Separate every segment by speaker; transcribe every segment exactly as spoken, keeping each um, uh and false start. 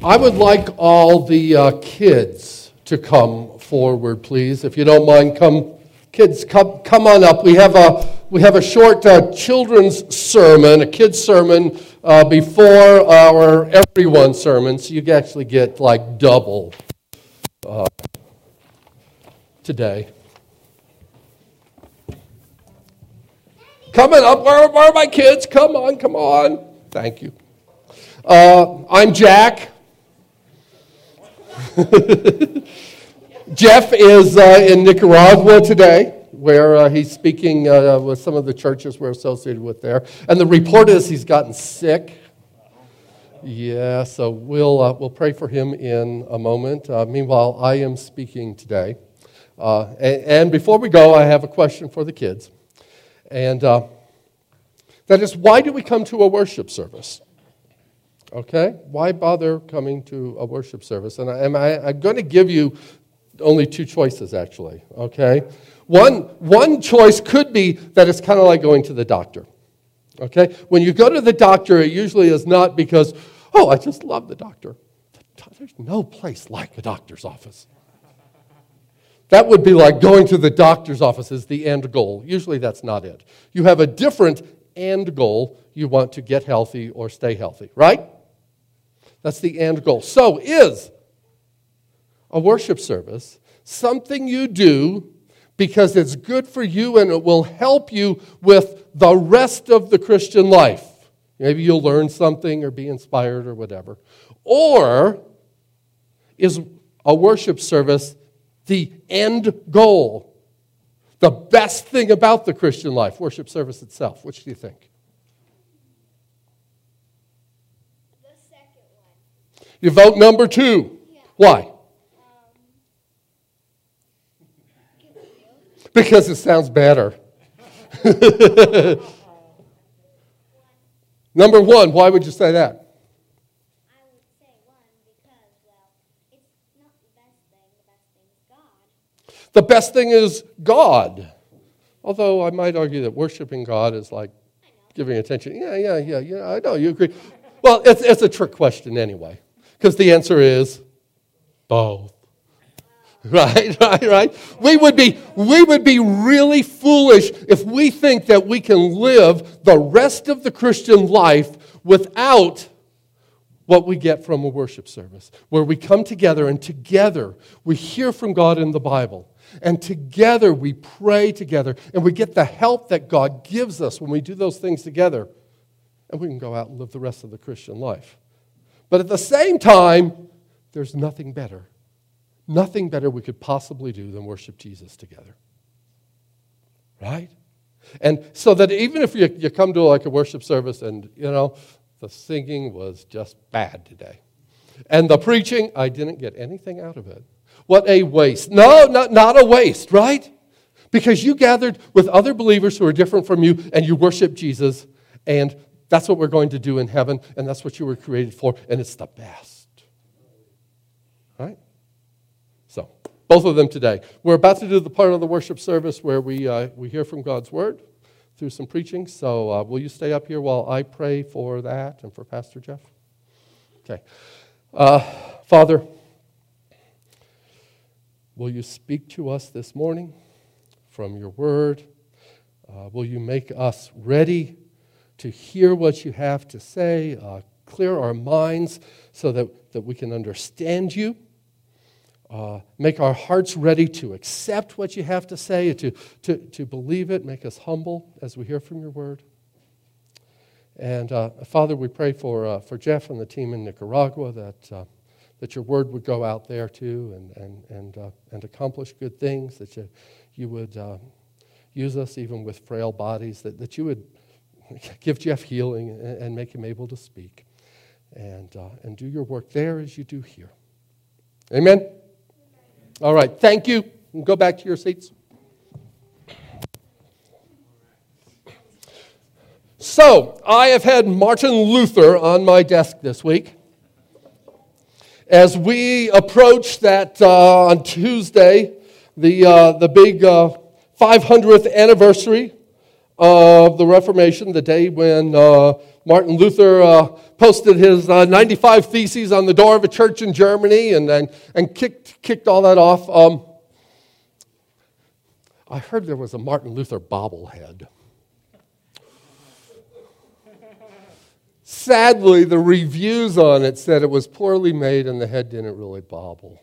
Speaker 1: I would like all the uh, kids to come forward, please. If you don't mind, come, kids, come, come on up. We have a we have a short uh, children's sermon, a kids sermon uh, before our everyone sermon, so you actually get like double uh, today. Coming up, where, where are my kids? Come on, come on. Thank you. Uh, I'm Jack. Jeff is uh, in Nicaragua today, where uh, he's speaking uh, with some of the churches we're associated with there. And the report is he's gotten sick. Yeah, so we'll uh, we'll pray for him in a moment. Uh, meanwhile, I am speaking today. Uh, and, and before we go, I have a question for the kids. And uh, that is, why do we come to a worship service? Okay? Why bother coming to a worship service? And I, am I, I'm going to give you only two choices, actually. Okay? One, one choice could be that it's kind of like going to the doctor. Okay? When you go to the doctor, it usually is not because, oh, I just love the doctor. There's no place like a doctor's office. That would be like going to the doctor's office is the end goal. Usually that's not it. You have a different end goal. You want to get healthy or stay healthy, right? That's the end goal. So is a worship service something you do because it's good for you and it will help you with the rest of the Christian life? Maybe you'll learn something or be inspired or whatever. Or is a worship service the end goal, the best thing about the Christian life, worship service itself? Which do you think?
Speaker 2: The second one.
Speaker 1: You vote number two.
Speaker 2: Yeah.
Speaker 1: Why?
Speaker 2: Um,
Speaker 1: Because it sounds better. Number one, why would you say that?
Speaker 2: I would say one because, well, it's not the best thing. The best thing is God.
Speaker 1: The best thing is God. Although I might argue that worshiping God is like giving attention. Yeah, yeah, yeah, yeah, I know, you agree. Well, it's, it's a trick question anyway, because the answer is both. Right, right, right. We would be we would be really foolish if we think that we can live the rest of the Christian life without what we get from a worship service, where we come together and together we hear from God in the Bible, and together we pray together, and we get the help that God gives us when we do those things together, and we can go out and live the rest of the Christian life. But at the same time, there's nothing better. Nothing better we could possibly do than worship Jesus together. Right? And so that even if you, you come to like a worship service and, you know, the singing was just bad today. And the preaching, I didn't get anything out of it. What a waste. No, not, not a waste, right? Because you gathered with other believers who are different from you and you worship Jesus, and that's what we're going to do in heaven, and that's what you were created for, and it's the best. Right? So, both of them today. We're about to do the part of the worship service where we uh, we hear from God's Word through some preaching. So, uh, will you stay up here while I pray for that and for Pastor Jeff? Okay. Uh, Father, will you speak to us this morning from your Word? Uh, will you make us ready to hear what you have to say, uh, clear our minds so that, that we can understand you? Uh, make our hearts ready to accept what you have to say, to, to, to believe it, make us humble as we hear from your word. And uh, Father, we pray for uh, for Jeff and the team in Nicaragua that uh, that your word would go out there too and and and uh, and accomplish good things, that you, you would uh, use us even with frail bodies, that, that you would give Jeff healing and, and make him able to speak and, uh, and do your work there as you do here. Amen? All right, thank you. Go back to your seats. So, I have had Martin Luther on my desk this week. As we approach that uh, on Tuesday, the uh, the big uh, five hundredth anniversary of the Reformation, the day when uh, Martin Luther uh, posted his uh, ninety-five Theses on the door of a church in Germany and and, and kicked, kicked all that off. Um, I heard there was a Martin Luther bobblehead. Sadly, the reviews on it said it was poorly made and the head didn't really bobble.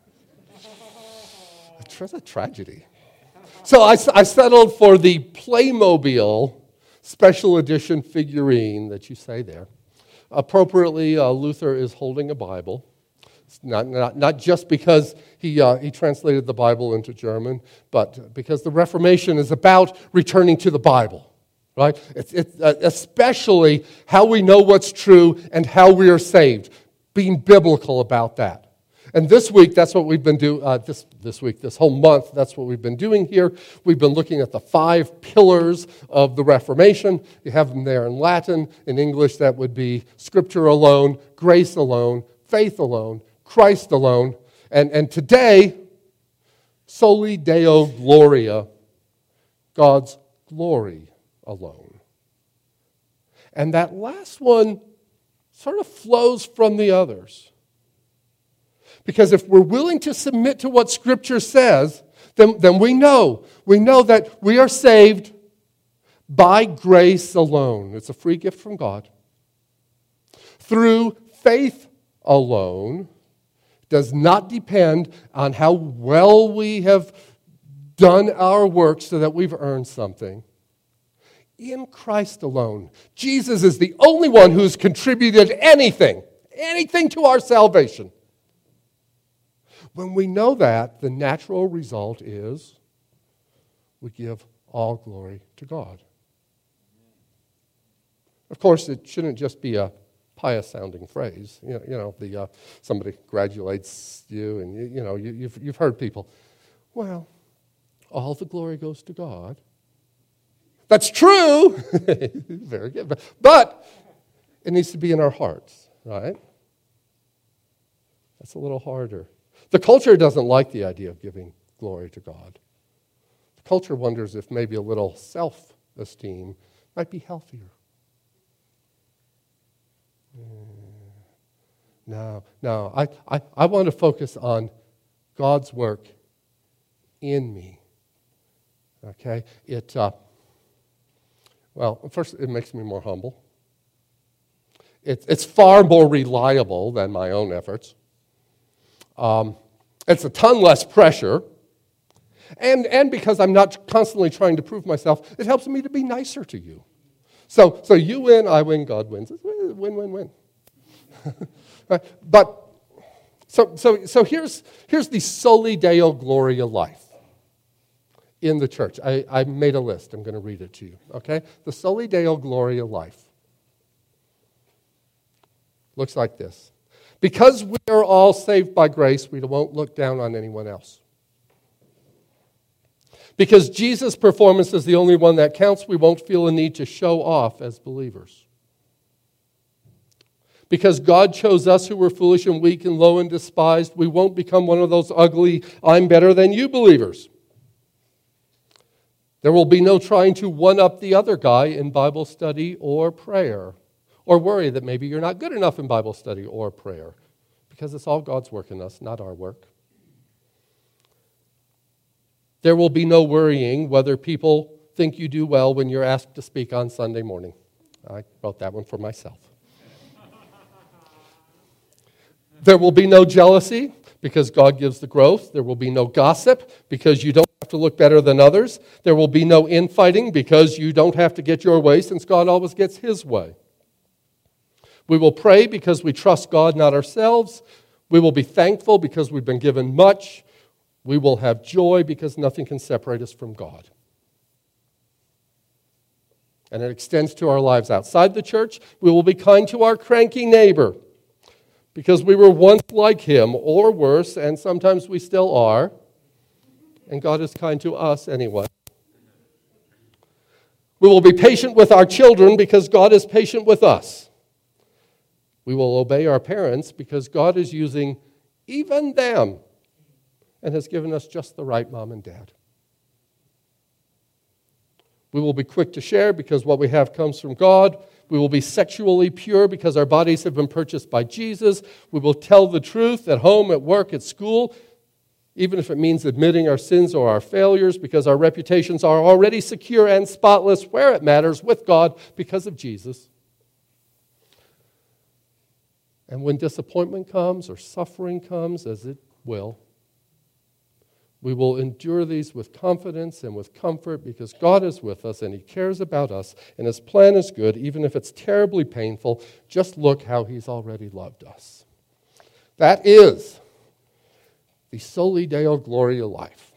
Speaker 1: It's a tragedy. So I, I settled for the Playmobil special edition figurine that you say there. Appropriately, uh, Luther is holding a Bible. It's not, not, not just because he, uh, he translated the Bible into German, but because the Reformation is about returning to the Bible. Right? It's, it's uh, especially how we know what's true and how we are saved, being biblical about that. And this week, that's what we've been doing, uh, this, this week, this whole month, that's what we've been doing here. We've been looking at the five pillars of the Reformation. You have them there in Latin. In English, that would be Scripture alone, grace alone, faith alone, Christ alone. And, and today, Soli Deo Gloria, God's glory alone. And that last one sort of flows from the others. Because if we're willing to submit to what Scripture says, then, then we know. We know that we are saved by grace alone. It's a free gift from God. Through faith alone. Does not depend on how well we have done our work so that we've earned something. In Christ alone. Jesus is the only one who's contributed anything, anything to our salvation. When we know that, the natural result is we give all glory to God. Of course, it shouldn't just be a pious-sounding phrase. You know, you know the uh, somebody congratulates you, and you, you know you, you've you've heard people. Well, all the glory goes to God. That's true. Very good. But, but it needs to be in our hearts, right? That's a little harder. The culture doesn't like the idea of giving glory to God. The culture wonders if maybe a little self-esteem might be healthier. No, no. I, I, I want to focus on God's work in me. Okay? It, uh, well, first, it makes me more humble. It, it's far more reliable than my own efforts. Um, it's a ton less pressure. And, and because I'm not constantly trying to prove myself, it helps me to be nicer to you. So, so you win, I win, God wins. It's win, win, win. But so, so, so here's, here's the Soli Deo Gloria life in the church. I, I made a list. I'm going to read it to you. Okay? The Soli Deo Gloria life looks like this. Because we are all saved by grace, we won't look down on anyone else. Because Jesus' performance is the only one that counts, we won't feel a need to show off as believers. Because God chose us who were foolish and weak and low and despised, we won't become one of those ugly, I'm better than you believers. There will be no trying to one-up the other guy in Bible study or prayer, or worry that maybe you're not good enough in Bible study or prayer, because it's all God's work in us, not our work. There will be no worrying whether people think you do well when you're asked to speak on Sunday morning. I wrote that one for myself. There will be no jealousy because God gives the growth. There will be no gossip because you don't have to look better than others. There will be no infighting because you don't have to get your way since God always gets his way. We will pray because we trust God, not ourselves. We will be thankful because we've been given much. We will have joy because nothing can separate us from God. And it extends to our lives outside the church. We will be kind to our cranky neighbor because we were once like him or worse, and sometimes we still are. And God is kind to us anyway. We will be patient with our children because God is patient with us. We will obey our parents because God is using even them and has given us just the right mom and dad. We will be quick to share because what we have comes from God. We will be sexually pure because our bodies have been purchased by Jesus. We will tell the truth at home, at work, at school, even if it means admitting our sins or our failures, because our reputations are already secure and spotless where it matters with God because of Jesus. And when disappointment comes or suffering comes, as it will, we will endure these with confidence and with comfort because God is with us and He cares about us and His plan is good, even if it's terribly painful. Just look how He's already loved us. That is the Soli Deo Gloria life.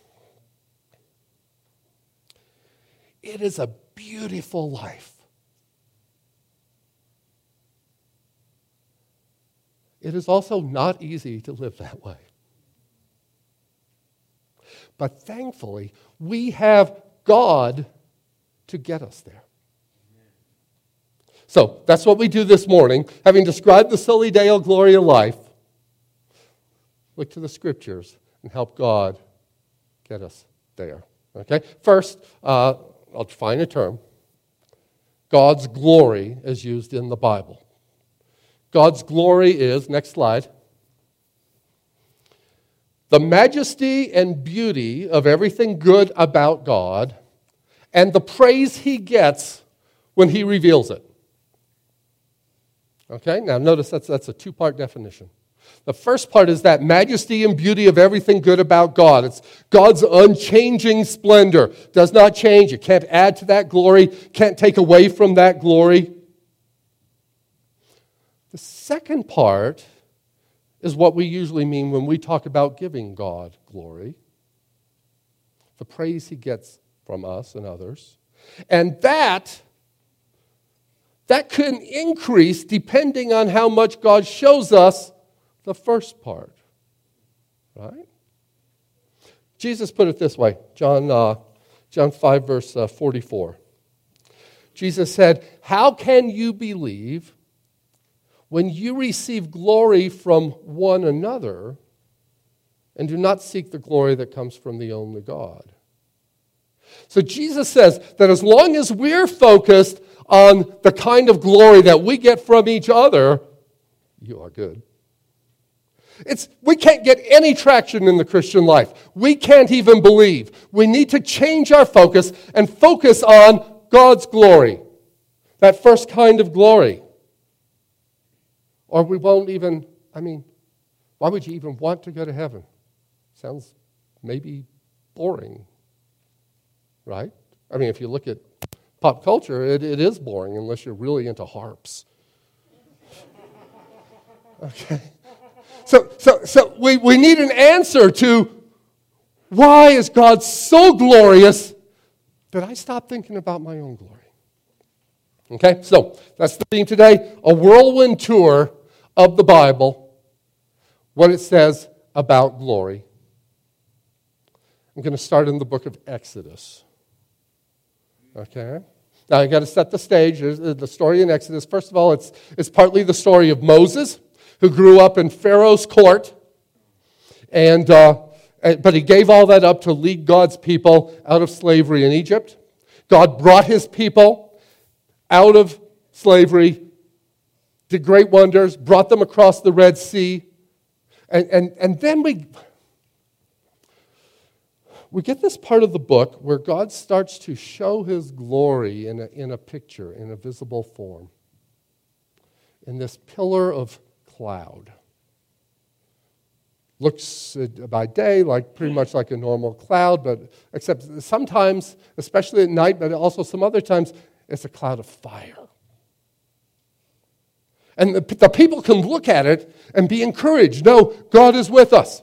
Speaker 1: It is a beautiful life. It is also not easy to live that way. But thankfully, we have God to get us there. So that's what we do this morning. Having described the Soli Deo Gloria life, look to the Scriptures and help God get us there. Okay? First, uh, I'll define a term. God's glory is used in the Bible. God's glory is, next slide, the majesty and beauty of everything good about God and the praise He gets when He reveals it. Okay, now notice that's, that's a two-part definition. The first part is that majesty and beauty of everything good about God. It's God's unchanging splendor. Does not change. You can't add to that glory, can't take away from that glory. The second part is what we usually mean when we talk about giving God glory. The praise He gets from us and others. And that, that can increase depending on how much God shows us the first part. Right? Jesus put it this way, John, uh, John five, verse uh, forty-four. Jesus said, "How can you believe when you receive glory from one another and do not seek the glory that comes from the only God?" So Jesus says that as long as we're focused on the kind of glory that we get from each other, you are good. It's, we can't get any traction in the Christian life. We can't even believe. We need to change our focus and focus on God's glory, that first kind of glory. Or we won't even, I mean, why would you even want to go to heaven? Sounds maybe boring, right? I mean, if you look at pop culture, it, it is boring unless you're really into harps. Okay. So, so, so we, we need an answer to why is God so glorious that I stop thinking about my own glory? Okay, so that's the theme today, a whirlwind tour of the Bible, what it says about glory. I'm going to start in the book of Exodus. Okay? Now, I've got to set the stage. There's the story in Exodus. First of all, it's, it's partly the story of Moses, who grew up in Pharaoh's court, and uh, but he gave all that up to lead God's people out of slavery in Egypt. God brought His people out of slavery, did great wonders, brought them across the Red Sea, and, and, and then we, we get this part of the book where God starts to show His glory in a, in a picture, in a visible form, in this pillar of cloud. Looks by day like pretty much like a normal cloud, but except sometimes, especially at night, but also some other times, it's a cloud of fire. And the, the people can look at it and be encouraged. No, God is with us.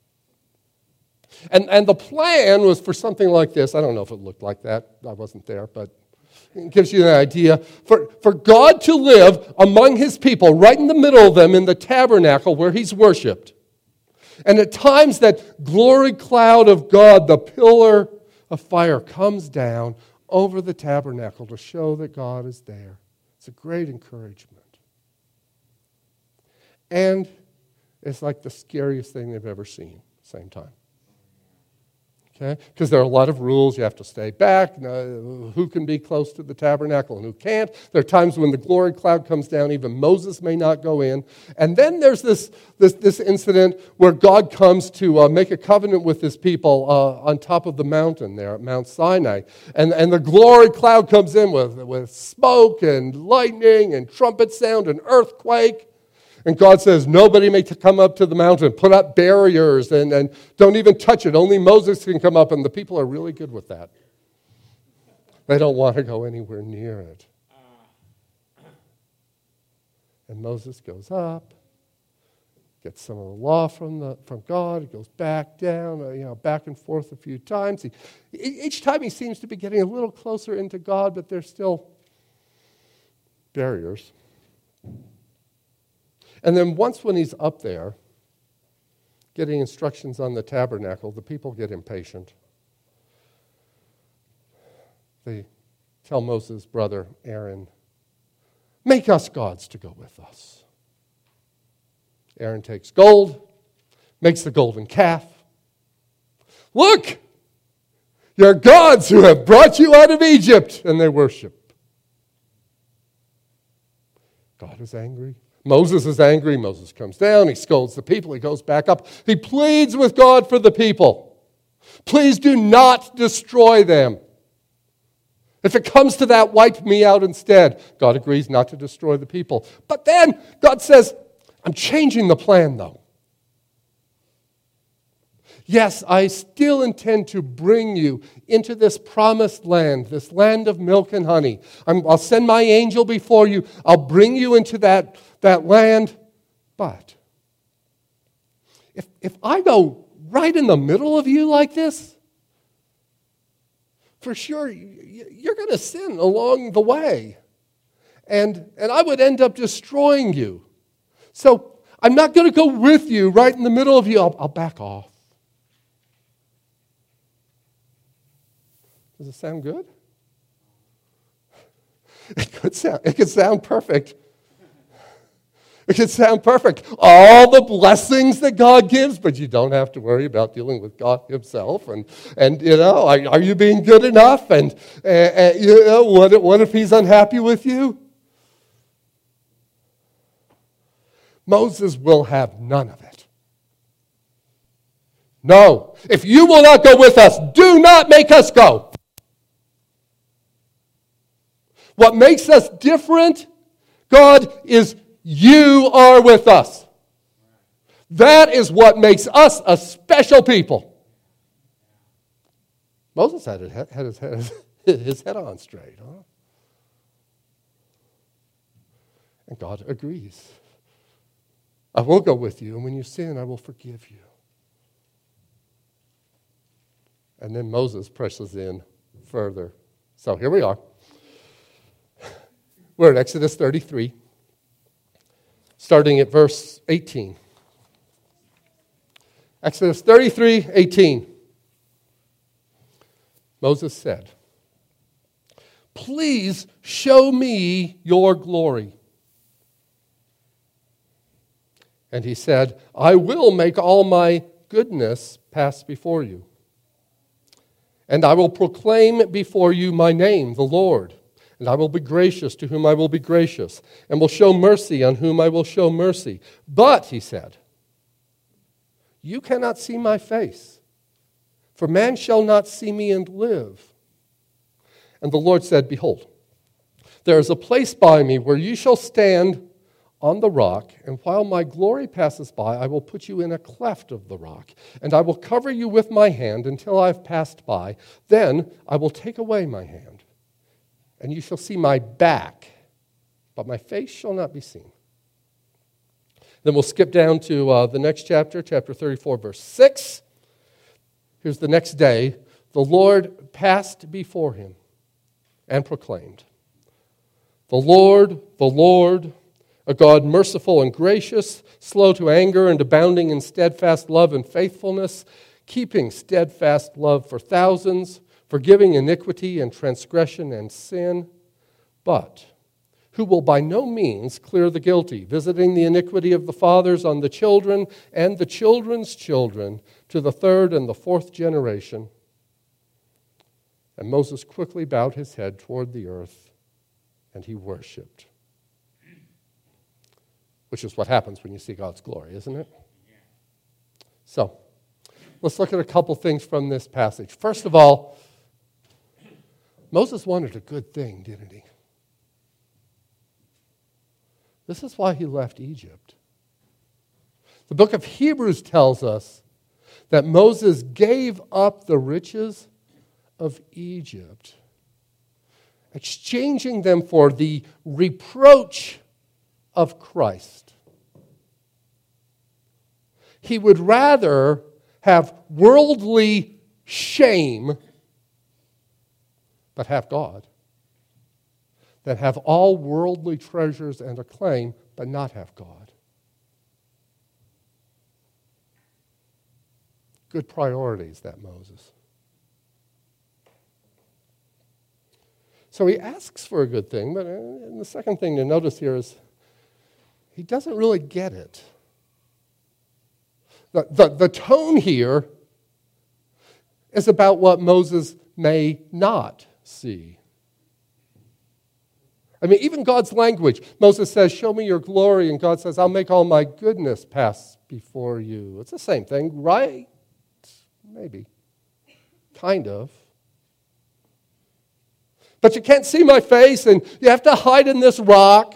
Speaker 1: And, and the plan was for something like this. I don't know if it looked like that. I wasn't there, but it gives you an idea. For, for God to live among His people, right in the middle of them in the tabernacle where He's worshipped. And at times that glory cloud of God, the pillar of fire, comes down over the tabernacle to show that God is there. It's a great encouragement. And it's like the scariest thing they've ever seen at the same time. Okay? Because there are a lot of rules. You have to stay back. Uh, who can be close to the tabernacle and who can't? There are times when the glory cloud comes down. Even Moses may not go in. And then there's this, this, this incident where God comes to uh, make a covenant with his people uh, on top of the mountain there at Mount Sinai. And, and the glory cloud comes in with, with smoke and lightning and trumpet sound and earthquake. And God says, nobody may come up to the mountain. Put up barriers and, and don't even touch it. Only Moses can come up. And the people are really good with that. They don't want to go anywhere near it. And Moses goes up, gets some of the law from, the, from God. He goes back down, you know, back and forth a few times. He, each time he seems to be getting a little closer into God, but there's still barriers. And then once when he's up there, getting instructions on the tabernacle, the people get impatient. They tell Moses' brother Aaron, make us gods to go with us. Aaron takes gold, makes the golden calf. Look, your gods who have brought you out of Egypt, and they worship. God is angry. Moses is angry. Moses comes down. He scolds the people. He goes back up. He pleads with God for the people. Please do not destroy them. If it comes to that, wipe me out instead. God agrees not to destroy the people. But then God says, I'm changing the plan though. Yes, I still intend to bring you into this promised land, this land of milk and honey. I'm, I'll send my angel before you. I'll bring you into that, that land. But if, if I go right in the middle of you like this, for sure you're going to sin along the way. And, and I would end up destroying you. So I'm not going to go with you right in the middle of you. I'll, I'll back off. Does it sound good? It could sound, it could sound perfect. It could sound perfect. All the blessings that God gives, but you don't have to worry about dealing with God himself. And, and you know, are, are you being good enough? And, uh, uh, you know, what, what if he's unhappy with you? Moses will have none of it. No. If you will not go with us, do not make us go. What makes us different, God, is you are with us. That is what makes us a special people. Moses had, it, had his, head, his head on straight. Huh? And God agrees. I will go with you, and when you sin, I will forgive you. And then Moses presses in further. So here we are. We're in Exodus thirty-three, starting at verse eighteen. Exodus thirty-three, eighteen. Moses said, please show me your glory. And he said, I will make all my goodness pass before you. And I will proclaim before you my name, the Lord. And I will be gracious to whom I will be gracious, and will show mercy on whom I will show mercy. But, he said, you cannot see my face, for man shall not see me and live. And the Lord said, behold, there is a place by me where you shall stand on the rock, and while my glory passes by, I will put you in a cleft of the rock, and I will cover you with my hand until I have passed by. Then I will take away my hand, and you shall see my back, but my face shall not be seen. Then we'll skip down to uh, the next chapter, chapter thirty-four, verse six. Here's the next day. The Lord passed before him and proclaimed, the Lord, the Lord, a God merciful and gracious, slow to anger and abounding in steadfast love and faithfulness, keeping steadfast love for thousands, forgiving iniquity and transgression and sin, but who will by no means clear the guilty, visiting the iniquity of the fathers on the children and the children's children to the third and the fourth generation. And Moses quickly bowed his head toward the earth, and he worshiped. Which is what happens when you see God's glory, isn't it? So, let's look at a couple things from this passage. First of all, Moses wanted a good thing, didn't he? This is why he left Egypt. The book of Hebrews tells us that Moses gave up the riches of Egypt, exchanging them for the reproach of Christ. He would rather have worldly shame but have God, than have all worldly treasures and acclaim but not have God. Good priorities, that Moses. So he asks for a good thing, but and the second thing to notice here is he doesn't really get it. The, the, the tone here is about what Moses may not see. I mean, even God's language. Moses says, show me your glory, and God says, I'll make all my goodness pass before you. It's the same thing, right? Maybe. Kind of. But you can't see my face, and you have to hide in this rock.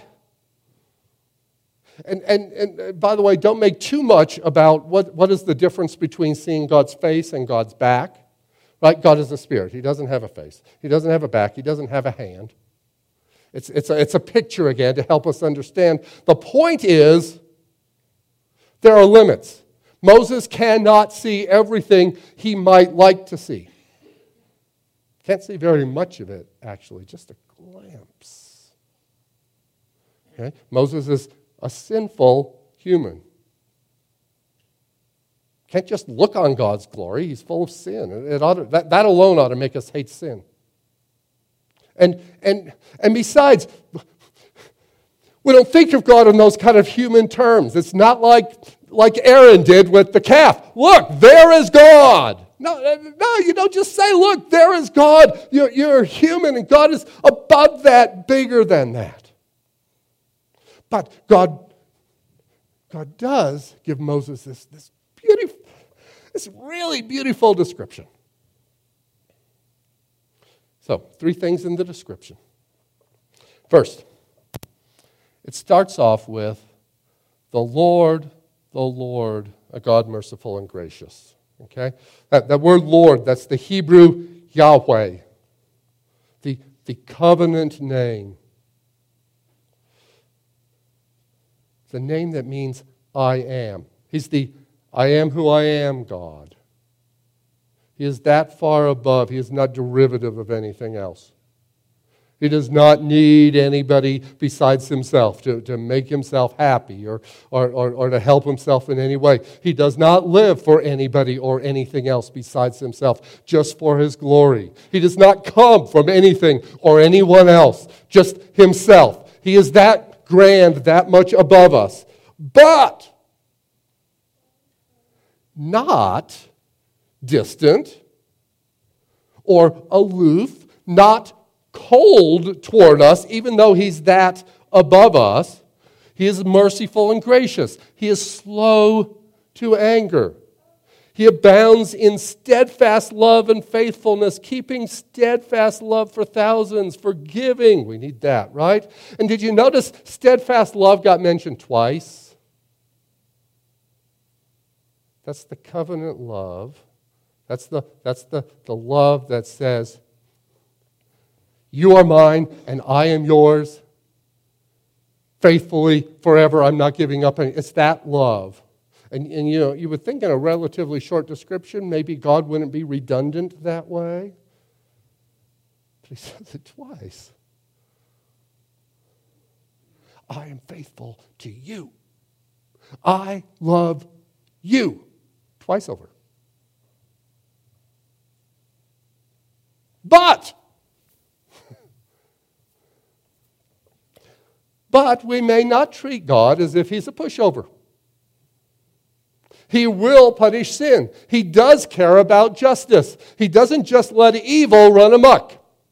Speaker 1: And, and, and by the way, don't make too much about what, what is the difference between seeing God's face and God's back. Right? God is a spirit. He doesn't have a face. He doesn't have a back. He doesn't have a hand. It's, it's, a, it's a picture again to help us understand. The point is, there are limits. Moses cannot see everything he might like to see. Can't see very much of it, actually, just a glimpse. Okay? Moses is a sinful human. Can't just look on God's glory. He's full of sin. It ought to, that, that alone ought to make us hate sin. And, and, and besides, we don't think of God in those kind of human terms. It's not like, like Aaron did with the calf. Look, there is God. No, no, you don't just say, look, there is God. You're, you're human, and God is above that, bigger than that. But God, God does give Moses this, this beautiful, this really beautiful description. So, three things in the description. First, it starts off with, the Lord, the Lord, a God merciful and gracious. Okay? That, that word Lord, that's the Hebrew Yahweh, the, the covenant name. The name that means I am. He's the I am who I am God. He is that far above. He is not derivative of anything else. He does not need anybody besides himself to, to make himself happy or, or, or, or to help himself in any way. He does not live for anybody or anything else besides himself, just for his glory. He does not come from anything or anyone else, just himself. He is that grand, that much above us. But not distant or aloof, not cold toward us, even though he's that above us. He is merciful and gracious. He is slow to anger. He abounds in steadfast love and faithfulness, keeping steadfast love for thousands, forgiving. We need that, right? And did you notice steadfast love got mentioned twice? That's the covenant love. That's the, that's the, the love that says, you are mine and I am yours. Faithfully, forever, I'm not giving up any. It's that love. And, and you know, you would think in a relatively short description, maybe God wouldn't be redundant that way. But he says it twice. I am faithful to you. I love you. Twice over. But, but we may not treat God as if he's a pushover. He will punish sin. He does care about justice. He doesn't just let evil run amok.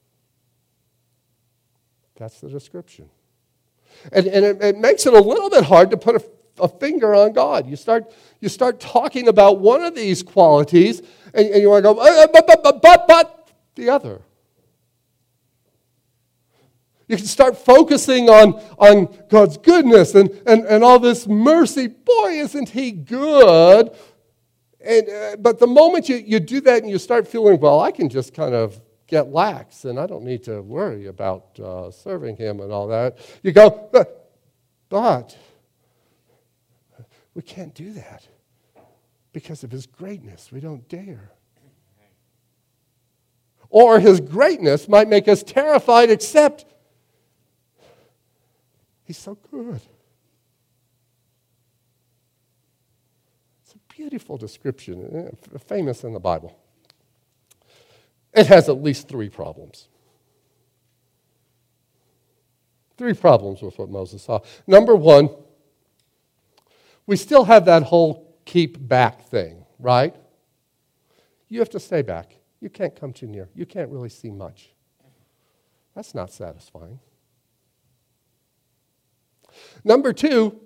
Speaker 1: That's the description. And, and it, it makes it a little bit hard to put a, a finger on God. You start, you start talking about one of these qualities, and, and you want to go, uh, but, but, but, but, but, the other. You can start focusing on, on God's goodness and, and, and all this mercy. Boy, isn't he good. And uh, but the moment you, you do that and you start feeling, well, I can just kind of get lax and I don't need to worry about uh, serving him and all that. You go, but, but we can't do that because of his greatness. We don't dare. Or his greatness might make us terrified, except he's so good. It's a beautiful description, famous in the Bible. It has at least three problems. Three problems with what Moses saw. Number one, we still have that whole keep back thing, right? You have to stay back. You can't come too near. You can't really see much. That's not satisfying. Number two,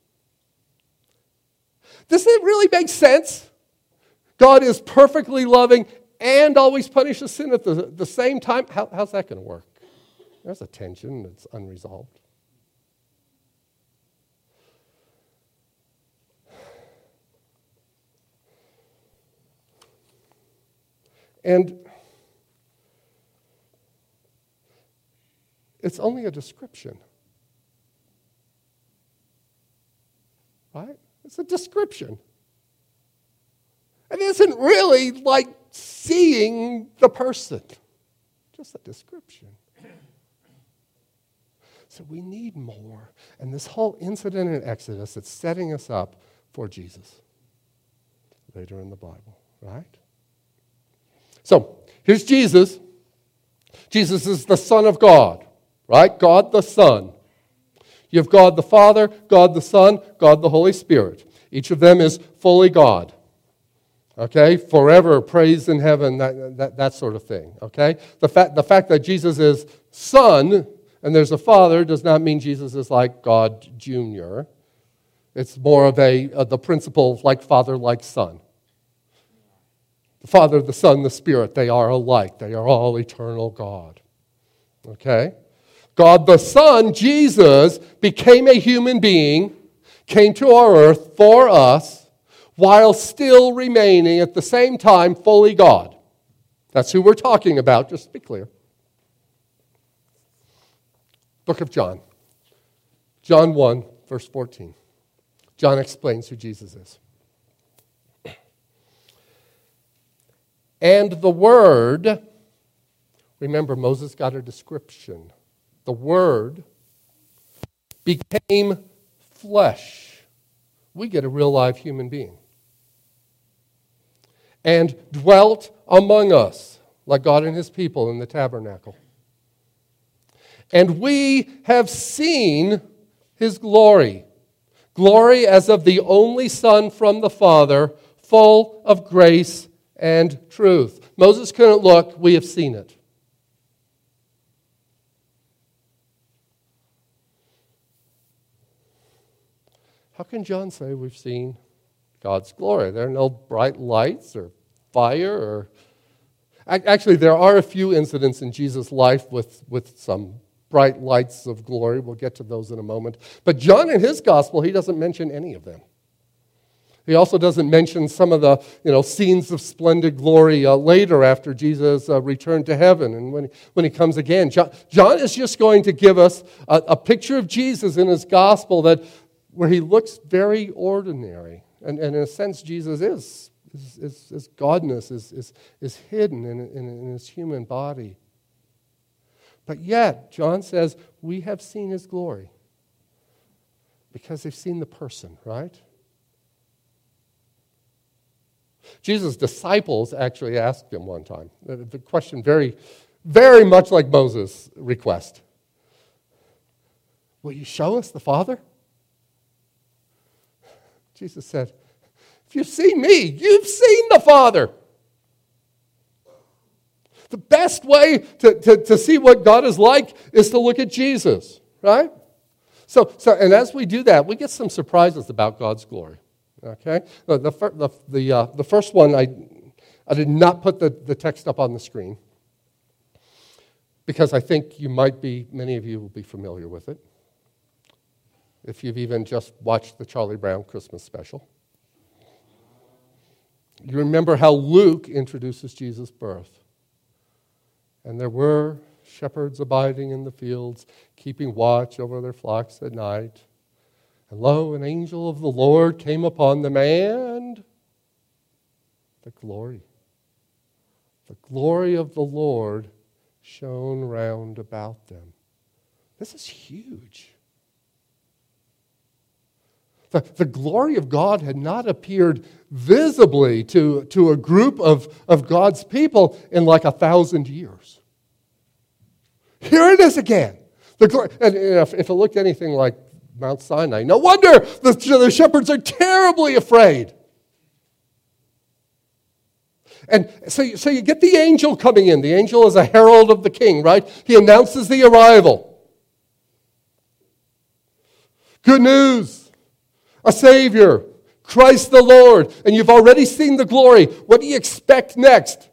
Speaker 1: does it really make sense? God is perfectly loving and always punishes sin at the, the same time. How, how's that going to work? There's a tension that's unresolved. And it's only a description. Right? It's a description. It isn't really like seeing the person. Just a description. So we need more. And this whole incident in Exodus, it's setting us up for Jesus later in the Bible, right? So, here's Jesus. Jesus is the Son of God, right? God the Son. You have God the Father, God the Son, God the Holy Spirit. Each of them is fully God. Okay? Forever praised in heaven, that, that, that sort of thing. Okay? The fact, the fact that Jesus is Son and there's a Father does not mean Jesus is like God Junior It's more of a uh, the principle of like Father, like Son. The Father, the Son, the Spirit, they are alike. They are all eternal God. Okay? God the Son, Jesus, became a human being, came to our earth for us, while still remaining at the same time fully God. That's who we're talking about, just to be clear. Book of John. John one, verse fourteen. John explains who Jesus is. And the Word, remember Moses got a description. The Word became flesh. We get a real live human being. And dwelt among us, like God and his people in the tabernacle. And we have seen his glory. Glory as of the only Son from the Father, full of grace and truth. Moses couldn't look, we have seen it. How can John say we've seen God's glory? There are no bright lights or fire or... Actually, there are a few incidents in Jesus' life with, with some bright lights of glory. We'll get to those in a moment. But John in his gospel, he doesn't mention any of them. He also doesn't mention some of the, you know, scenes of splendid glory uh, later after Jesus uh, returned to heaven and when, when he comes again. John, John is just going to give us a, a picture of Jesus in his gospel that where he looks very ordinary. And, and in a sense, Jesus is. His, his, his godness is, is, is hidden in, in, in his human body. But yet, John says, we have seen his glory. Because they've seen the person, right? Jesus' disciples actually asked him one time, the question very, very much like Moses' request. Will you show us the Father? Jesus said, if If you've seen me, you've seen the Father. The best way to, to, to see what God is like is to look at Jesus, right? So, so, and as we do that, we get some surprises about God's glory, okay? The, the, the, the, uh, the first one, I, I did not put the, the text up on the screen because I think you might be, many of you will be familiar with it if you've even just watched the Charlie Brown Christmas special. You remember how Luke introduces Jesus' birth. And there were shepherds abiding in the fields, keeping watch over their flocks at night. And lo, an angel of the Lord came upon them, and the glory, the glory of the Lord shone round about them. This is huge. The, the glory of God had not appeared visibly to, to a group of, of God's people in like a thousand years. Here it is again. The glory, and if, if it looked anything like Mount Sinai, no wonder the, the shepherds are terribly afraid. And so, you- so you get the angel coming in. The angel is a herald of the king, right? He announces the arrival. Good news. A Savior. Christ the Lord. And you've already seen the glory. What do you expect next?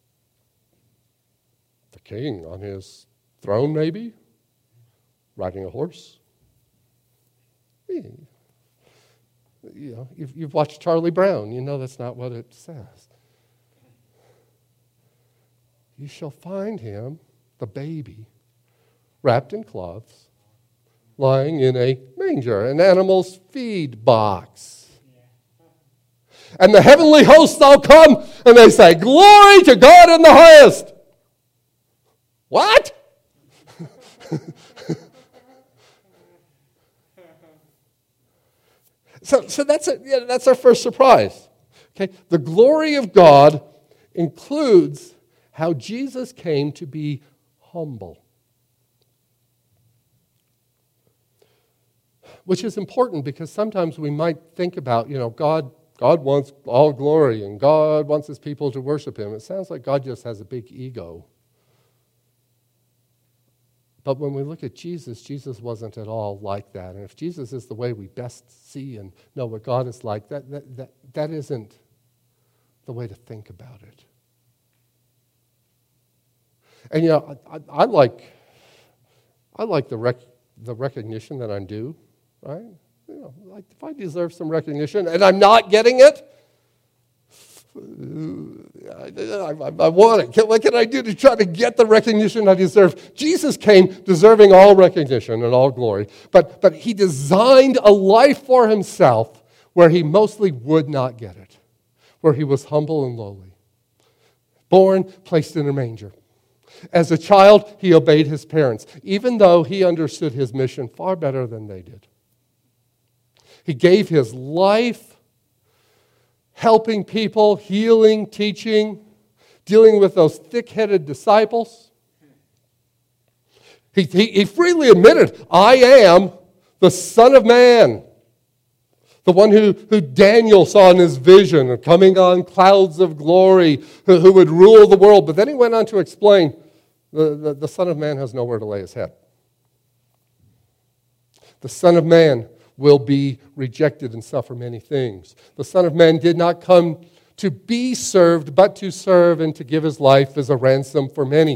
Speaker 1: The king on his throne, maybe? Riding a horse? You know, you've, you've watched Charlie Brown. You know that's not what it says. You shall find him, the baby, wrapped in cloths, lying in a manger, an animal's feed box. And the heavenly hosts all come, and they say, "Glory to God in the highest." What? so, so that's a, yeah, that's our first surprise. Okay, the glory of God includes how Jesus came to be humble. Which is important because sometimes we might think about, you know, God, God wants all glory and God wants his people to worship him. It sounds like God just has a big ego. But when we look at Jesus, Jesus wasn't at all like that. And if Jesus is the way we best see and know what God is like, that, that, that, that isn't the way to think about it. And, you know, I, I, I like I like the rec, the recognition that I'm due, right? You know, like if I deserve some recognition and I'm not getting it, I, I, I want it. What can I do to try to get the recognition I deserve? Jesus came deserving all recognition and all glory, but, but he designed a life for himself where he mostly would not get it, where he was humble and lowly. Born, placed in a manger. As a child, he obeyed his parents, even though he understood his mission far better than they did. He gave his life helping people, healing, teaching, dealing with those thick-headed disciples. He, he, he freely admitted, "I am the Son of Man." The one who, who Daniel saw in his vision, coming on clouds of glory, who, who would rule the world. But then he went on to explain, the, the, the Son of Man has nowhere to lay his head. The Son of Man will be rejected and suffer many things. The Son of Man did not come to be served, but to serve and to give his life as a ransom for many.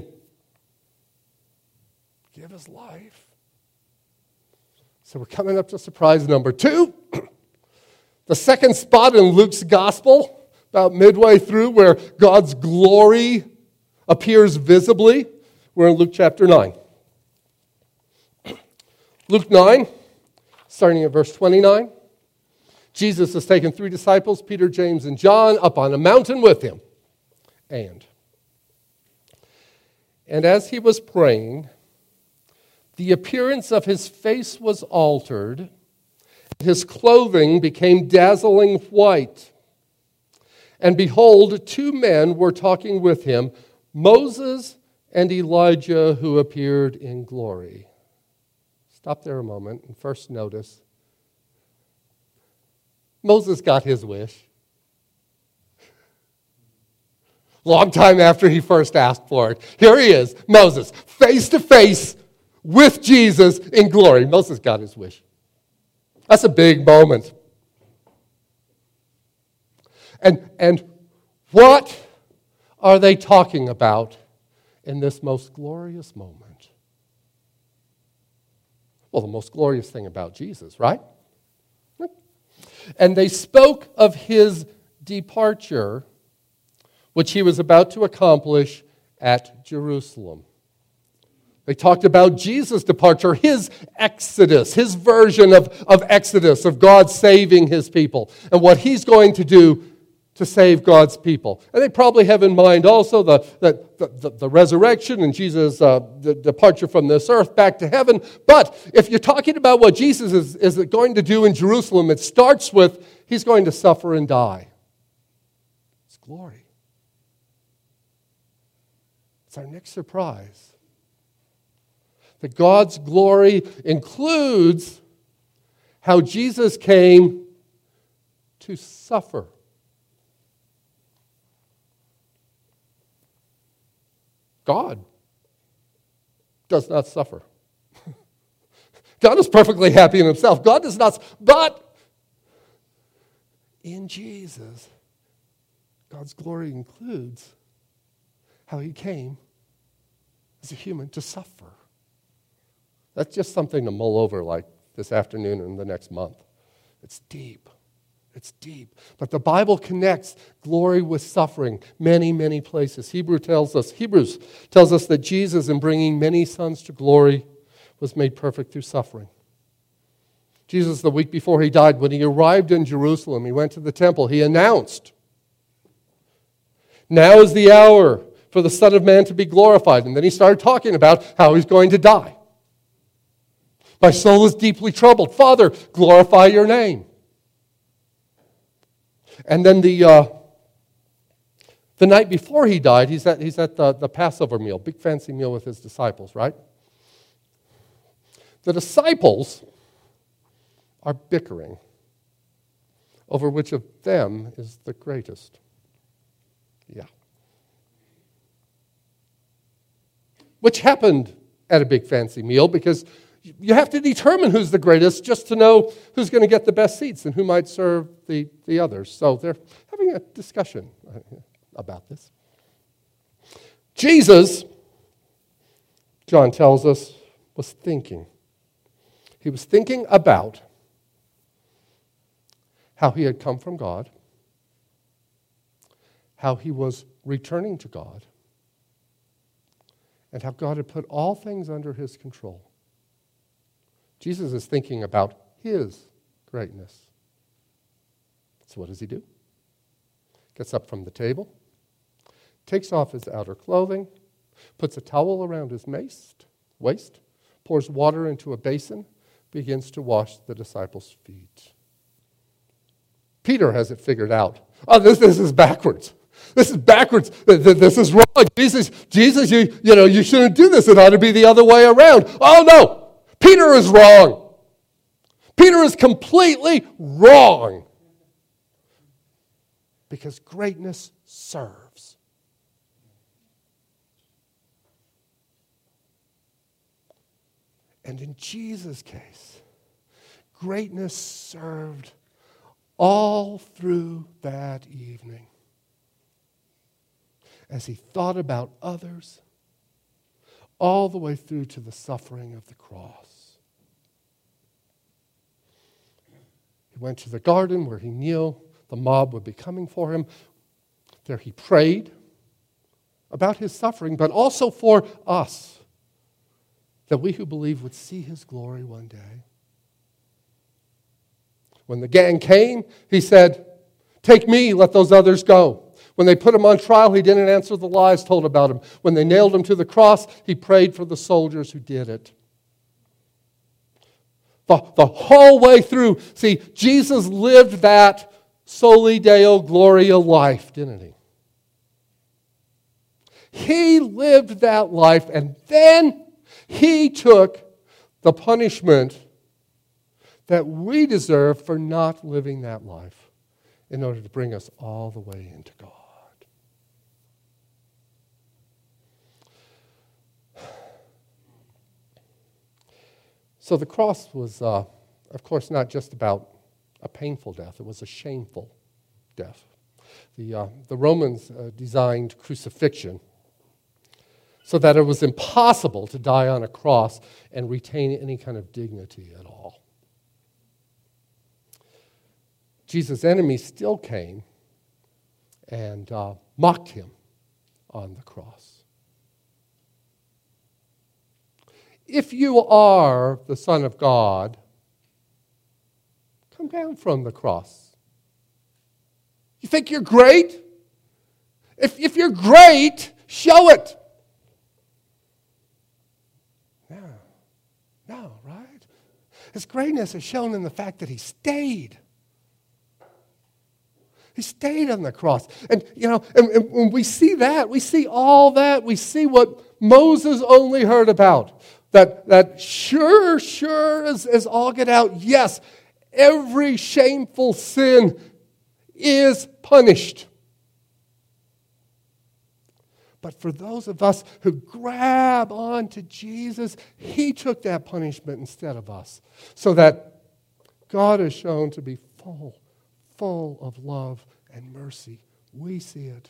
Speaker 1: Give his life. So we're coming up to surprise number two. The second spot in Luke's gospel, about midway through, where God's glory appears visibly. We're in Luke chapter nine. Luke nine, starting at verse twenty-nine. Jesus has taken three disciples, Peter, James, and John, up on a mountain with him. And, and as he was praying, the appearance of his face was altered. His clothing became dazzling white. And behold, two men were talking with him, Moses and Elijah, who appeared in glory. Stop there a moment and first notice. Moses got his wish. long time after he first asked for it. Here he is, Moses, face to face with Jesus in glory. Moses got his wish. That's a big moment. And, and what are they talking about in this most glorious moment? Well, the most glorious thing about Jesus, right? And they spoke of his departure, which he was about to accomplish at Jerusalem. They talked about Jesus' departure, his exodus, his version of, of exodus, of God saving his people, and what he's going to do to save God's people. And they probably have in mind also the, the, the, the resurrection and Jesus' uh, the departure from this earth back to heaven. But if you're talking about what Jesus is, is going to do in Jerusalem, it starts with he's going to suffer and die. It's glory. It's our next surprise. That God's glory includes how Jesus came to suffer. God does not suffer. God is perfectly happy in himself. God does not, but in Jesus, God's glory includes how he came as a human to suffer. That's just something to mull over like this afternoon and the next month. It's deep. It's deep. But the Bible connects glory with suffering many, many places. Hebrew tells us, Hebrews tells us that Jesus, in bringing many sons to glory, was made perfect through suffering. Jesus, the week before he died, when he arrived in Jerusalem, he went to the temple, he announced, "Now is the hour for the Son of Man to be glorified." And then he started talking about how he's going to die. "My soul is deeply troubled. Father, glorify your name." And then the uh, the night before he died, he's at, he's at the, the Passover meal, big fancy meal with his disciples, right? The disciples are bickering over which of them is the greatest. Yeah. Which happened at a big fancy meal because you have to determine who's the greatest just to know who's going to get the best seats and who might serve the, the others. So they're having a discussion about this. Jesus, John tells us, was thinking. He was thinking about how he had come from God, how he was returning to God, and how God had put all things under his control. Jesus is thinking about his greatness. So what does he do? Gets up from the table, takes off his outer clothing, puts a towel around his waist, waist, pours water into a basin, begins to wash the disciples' feet. Peter has it figured out. Oh, this, this is backwards. This is backwards. This is wrong. Jesus, Jesus, you, you know, you shouldn't do this. It ought to be the other way around. Oh, no. Peter is wrong. Peter is completely wrong. Because greatness serves. And in Jesus' case, greatness served all through that evening. As he thought about others, all the way through to the suffering of the cross. He went to the garden where he knew the mob would be coming for him. There he prayed about his suffering, but also for us, that we who believe would see his glory one day. When the gang came, he said, "Take me, let those others go." When they put him on trial, he didn't answer the lies told about him. When they nailed him to the cross, he prayed for the soldiers who did it. The, the whole way through, see, Jesus lived that soli Deo Gloria life, didn't he? He lived that life, and then he took the punishment that we deserve for not living that life in order to bring us all the way into God. So the cross was, uh, of course, not just about a painful death. It was a shameful death. The, uh, the Romans uh, designed crucifixion so that it was impossible to die on a cross and retain any kind of dignity at all. Jesus' enemies still came and uh, mocked him on the cross. If you are the Son of God, come down from the cross. You think you're great? If, if you're great, show it. No, no, right? His greatness is shown in the fact that he stayed. He stayed on the cross. And, you know, and, and when we see that, we see all that. We see what Moses only heard about. That, that sure, sure as, as all get out, yes, every shameful sin is punished. But for those of us who grab onto Jesus, he took that punishment instead of us. So that God is shown to be full, full of love and mercy. We see it.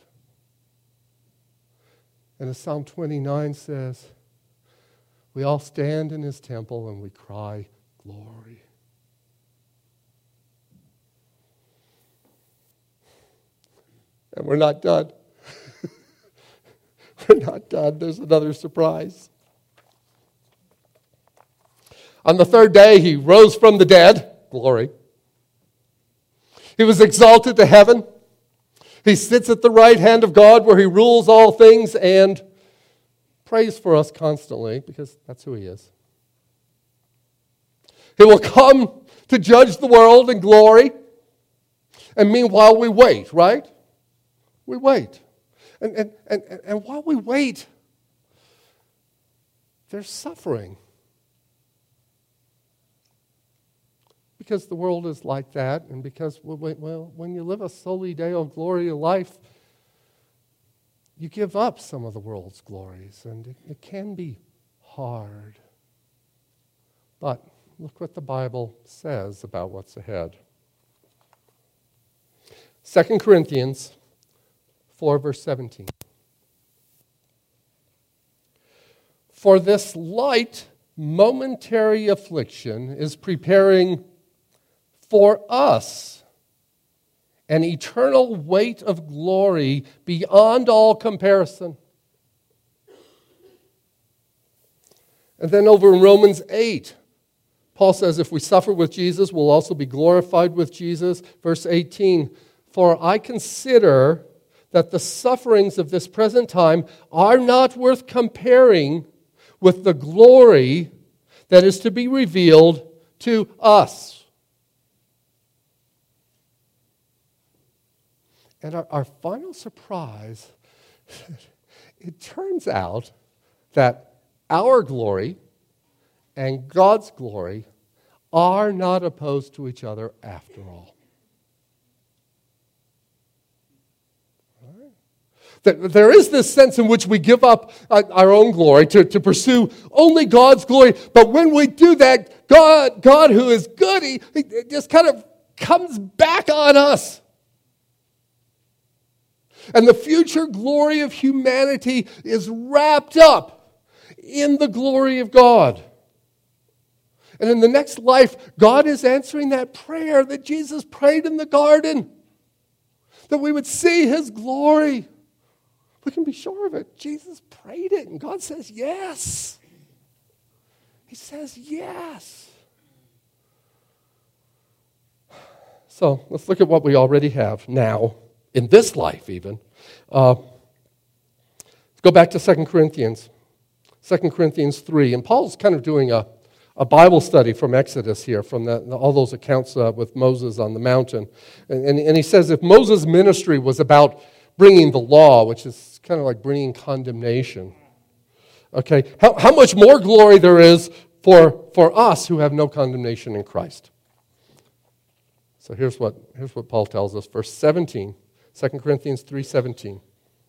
Speaker 1: And as Psalm twenty-nine says, we all stand in his temple and we cry, glory. And we're not done. We're not done. There's another surprise. On the third day, he rose from the dead. Glory. He was exalted to heaven. He sits at the right hand of God where he rules all things and prays for us constantly because that's who he is. He will come to judge the world in glory. And meanwhile, we wait, right? We wait. And, and, and, and while we wait, there's suffering. Because the world is like that, and because, well, when you live a soli deo gloria life, you give up some of the world's glories, and it, it can be hard. But look what the Bible says about what's ahead. Second Corinthians four, verse seventeen. For this light, momentary affliction is preparing for us an eternal weight of glory beyond all comparison. And then over in Romans eight, Paul says, if we suffer with Jesus, we'll also be glorified with Jesus. Verse eighteen, for I consider that the sufferings of this present time are not worth comparing with the glory that is to be revealed to us. And our, our final surprise, it turns out that our glory and God's glory are not opposed to each other after all. That there is this sense in which we give up our own glory to, to pursue only God's glory. But when we do that, God, God who is good, he, he just kind of comes back on us. And the future glory of humanity is wrapped up in the glory of God. And in the next life, God is answering that prayer that Jesus prayed in the garden, that we would see his glory. We can be sure of it. Jesus prayed it, and God says yes. He says yes. So let's look at what we already have now, in this life even. Uh, let's go back to Second Corinthians. Second Corinthians three. And Paul's kind of doing a, a Bible study from Exodus here, from the, all those accounts uh, with Moses on the mountain. And, and, and he says if Moses' ministry was about bringing the law, which is kind of like bringing condemnation. Okay, how, how much more glory there is for, for us who have no condemnation in Christ. So here's what, here's what Paul tells us. Verse seventeen, Second Corinthians three seventeen.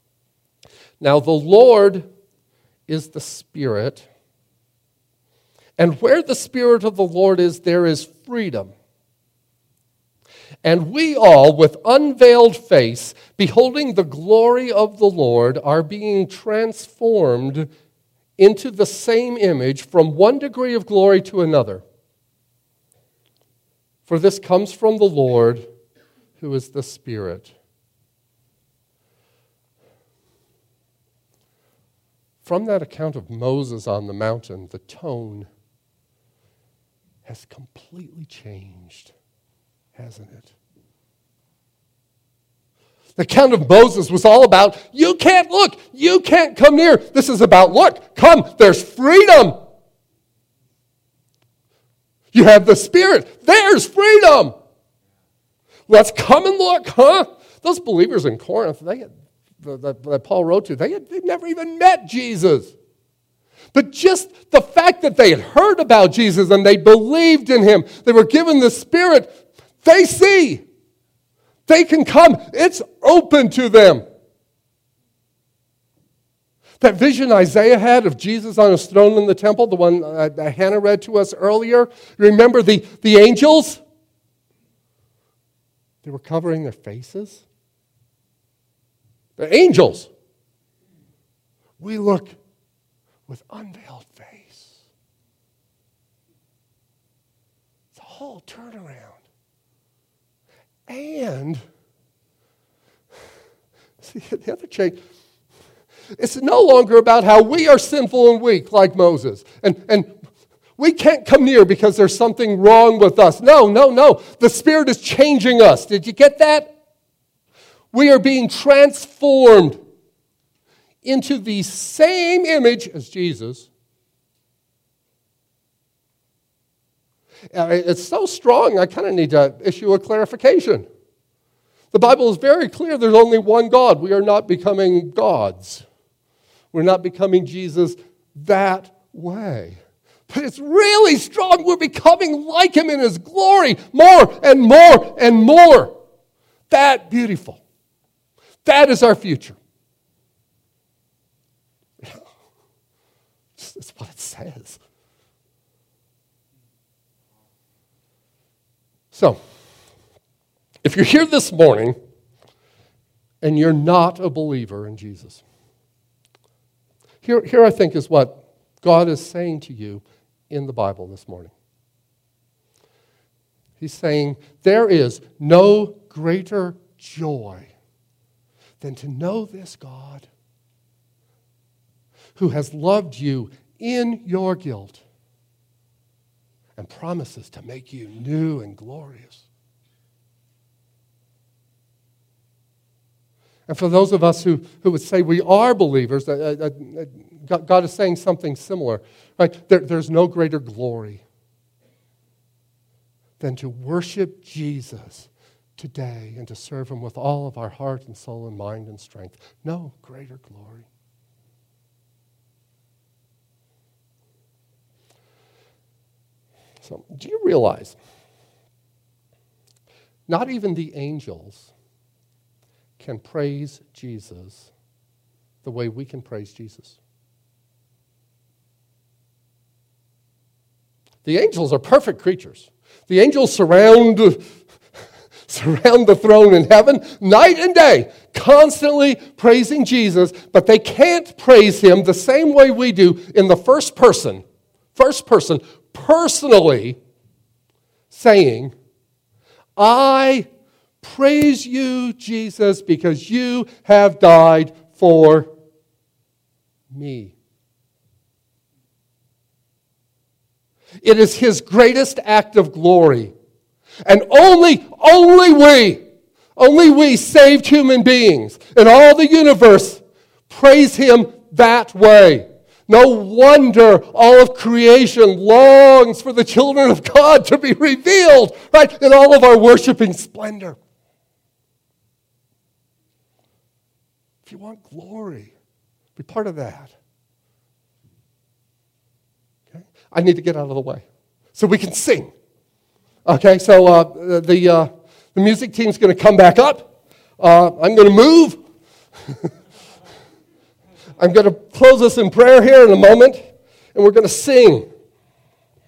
Speaker 1: Now the Lord is the Spirit, And where the Spirit of the Lord is, there is freedom. And we all, with unveiled face, beholding the glory of the Lord, are being transformed into the same image from one degree of glory to another. For this comes from the Lord, who is the Spirit. From that account of Moses on the mountain, the tone has completely changed, hasn't it? The account of Moses was all about, you can't look, you can't come near. This is about, look, come, there's freedom. You have the Spirit, there's freedom. Let's come and look, huh? Those believers in Corinth, they had, that, that Paul wrote to, they had, they'd never even met Jesus. But just the fact that they had heard about Jesus and they believed in him, they were given the Spirit, they see. They can come. It's open to them. That vision Isaiah had of Jesus on his throne in the temple, the one uh, that Hannah read to us earlier, remember the, the angels? They were covering their faces. The angels. We look with unveiled face. It's a whole turnaround. And, see, the other change, it's no longer about how we are sinful and weak like Moses. And, and we can't come near because there's something wrong with us. No, no, no. The Spirit is changing us. Did you get that? We are being transformed into the same image as Jesus. It's so strong, I kind of need to issue a clarification. The Bible is very clear there's only one God. We are not becoming gods. We're not becoming Jesus that way. But it's really strong. We're becoming like him in his glory more and more and more. That beautiful. That is our future. That's what it says. So, if you're here this morning and you're not a believer in Jesus, here, here I think is what God is saying to you in the Bible this morning. He's saying, there is no greater joy than to know this God who has loved you in your guilt and promises to make you new and glorious. And for those of us who, who would say we are believers, uh, uh, God is saying something similar. Right? There, there's no greater glory than to worship Jesus today and to serve him with all of our heart and soul and mind and strength. No greater glory. So, do you realize not even the angels can praise Jesus the way we can praise Jesus? The angels are perfect creatures. The angels surround, surround the throne in heaven night and day, constantly praising Jesus, but they can't praise him the same way we do in the first person. First person, personally saying, I praise you, Jesus, because you have died for me. It is his greatest act of glory. And only, only we, only we saved human beings in all the universe praise him that way. No wonder all of creation longs for the children of God to be revealed, right, in all of our worshiping splendor. If you want glory, be part of that. Okay? I need to get out of the way so we can sing. Okay, so uh, the, uh, the music team's going to come back up. Uh, I'm going to move. I'm going to close us in prayer here in a moment, and we're going to sing.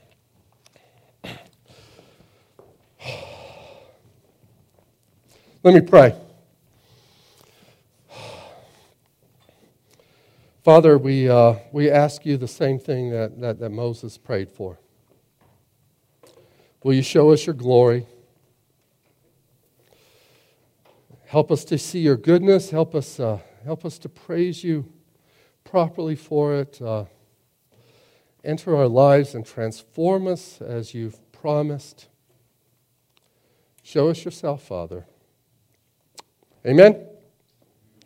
Speaker 1: Let me pray. Father, we, uh, we ask you the same thing that, that, that Moses prayed for. Will you show us your glory? Help us to see your goodness. Help us, uh, help us to praise you properly for it. Uh, enter our lives and transform us as you've promised. Show us yourself, Father. Amen.